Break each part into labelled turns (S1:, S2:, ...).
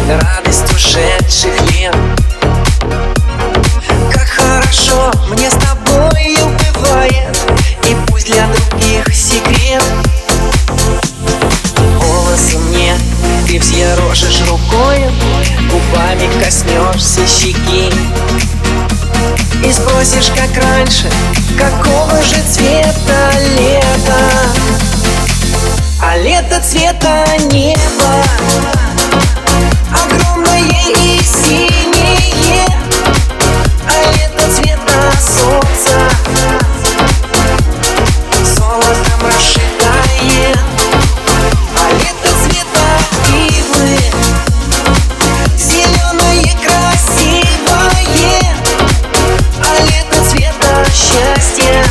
S1: радость ушедших лет. Как хорошо мне с тобою бывает, и пусть для других секрет. Волосы мне ты взъерошишь рукой, губами коснешься щеки и спросишь, как раньше, какого же цвета лето. А лето цвета неба, огромное и синее. А лето цвета солнца, золотом расшитое. А лето цвета ивы, зеленое красивое. А лето цвета счастья,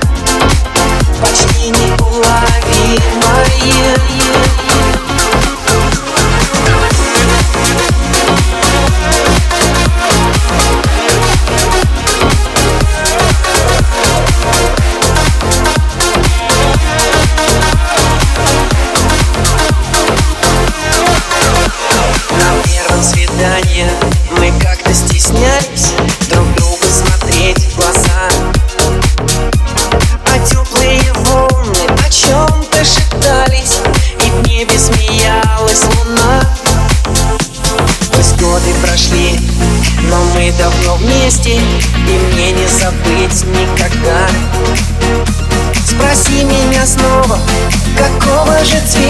S1: почти неуловимое. Мы как-то стеснялись друг другу смотреть в глаза, а теплые волны о чем-то шептались, и в небе смеялась луна. Пусть годы прошли, но мы давно вместе, и мне не забыть никогда. Спроси меня снова, какого же цвета